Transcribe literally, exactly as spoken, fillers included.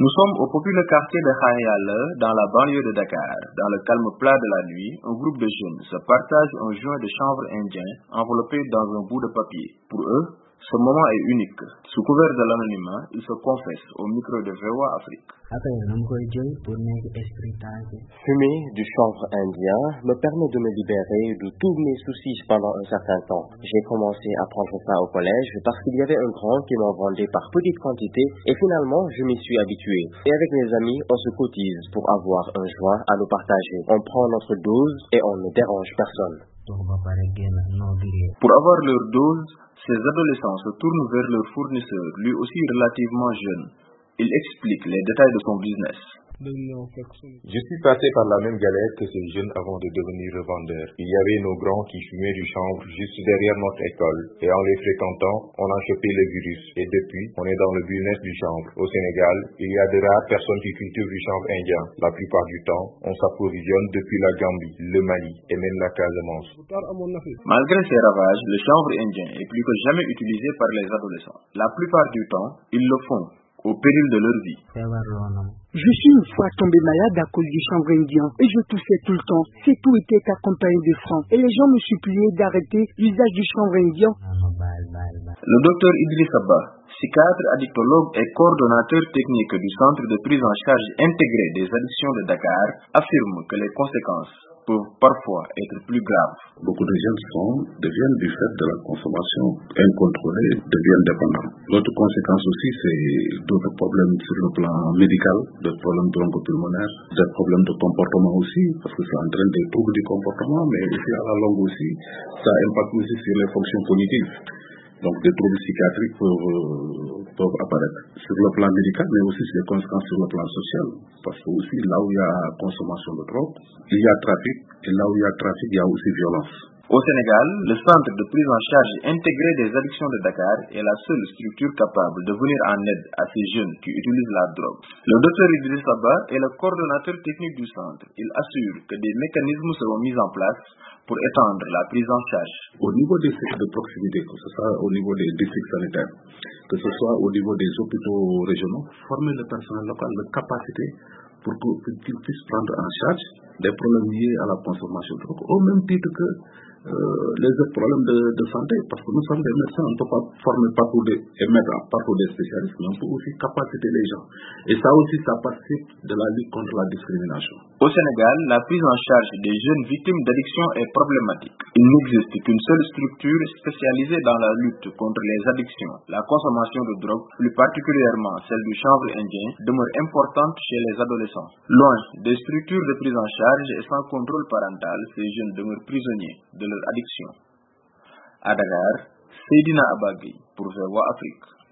Nous sommes au populaire quartier de Khayal, dans la banlieue de Dakar. Dans le calme plat de la nuit, un groupe de jeunes se partage un joint de chanvre indien enveloppé dans un bout de papier. Pour eux, ce moment est unique. Sous couvert de l'anonymat, ils se confessent au micro de V O A Afrique. Fumer du chanvre indien me permet de me libérer de tous mes soucis pendant un certain temps. J'ai commencé à prendre ça au collège parce qu'il y avait un grand qui m'en vendait par petites quantités et finalement je m'y suis habitué. Et avec mes amis, on se cotise pour avoir un joint à nous partager. On prend notre dose et on ne dérange personne. Pour avoir leur dose, ces adolescents se tournent vers leur fournisseur, lui aussi relativement jeune. Il explique les détails de son business. Je suis passé par la même galère que ces jeunes avant de devenir revendeur. Il y avait nos grands qui fumaient du chanvre juste derrière notre école. Et en les fréquentant, on a chopé le virus. Et depuis, on est dans le business du chanvre. Au Sénégal, il y a de rares personnes qui cultivent du chanvre indien. La plupart du temps, on s'approvisionne depuis la Gambie, le Mali et même la Casamance. Malgré ces ravages, le chanvre indien est plus que jamais utilisé par les adolescents. La plupart du temps, ils le font au péril de leur vie. Je suis une fois tombé malade à cause du chanvre indien et je toussais tout le temps. C'est tout était accompagné de francs et les gens me suppliaient d'arrêter l'usage du chanvre indien. Le docteur Idriss Abba, psychiatre, addictologue et coordonnateur technique du centre de prise en charge intégrée des addictions de Dakar, affirme que les conséquences peuvent parfois être plus graves. Beaucoup de jeunes sont, deviennent du fait de la consommation incontrôlée, deviennent dépendants. L'autre conséquence aussi, c'est d'autres problèmes sur le plan médical, des problèmes bronchopulmonaires, des problèmes de comportement aussi, parce que ça entraîne des troubles du comportement, mais aussi à la longue aussi, ça impacte aussi sur les fonctions cognitives. Donc des troubles psychiatriques peuvent, euh, peuvent apparaître sur le plan médical, mais aussi sur les conséquences sur le plan social. Parce que aussi là où il y a consommation de drogue, il y a trafic, et là où il y a trafic, il y a aussi violence. Au Sénégal, le centre de prise en charge intégrée des addictions de Dakar est la seule structure capable de venir en aide à ces jeunes qui utilisent la drogue. Le docteur Idriss Abba est le coordonnateur technique du centre. Il assure que des mécanismes seront mis en place pour étendre la prise en charge. Au niveau des sites de proximité, que ce soit au niveau des districts sanitaires, que ce soit au niveau des hôpitaux régionaux, former le personnel local de capacité pour qu'ils puissent prendre en charge des problèmes liés à la consommation de drogue, au même titre que euh, les autres problèmes de, de santé, parce que nous sommes des médecins, on ne peut pas former partout des, et mettre partout des spécialistes, mais on peut aussi capaciter les gens. Et ça aussi, ça participe de la lutte contre la discrimination. Au Sénégal, la prise en charge des jeunes victimes d'addiction est problématique. Il n'existe qu'une seule structure spécialisée dans la lutte contre les addictions. La consommation de drogue, plus particulièrement celle du chanvre indien, demeure importante chez les adolescents. Loin des structures de prise en charge et sans contrôle parental, ces jeunes demeurent prisonniers de leur addiction. À Dakar, Seydina Abagui pour V O A Afrique.